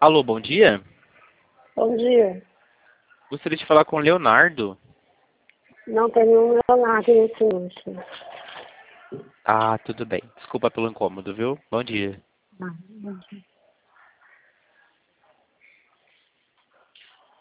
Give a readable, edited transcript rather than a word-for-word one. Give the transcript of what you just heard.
Alô, bom dia. Bom dia. Gostaria de falar com o Leonardo. Não tem nenhum Leonardo nesse número. Ah, tudo bem. Desculpa pelo incômodo, viu? Bom dia. Ah, bom dia.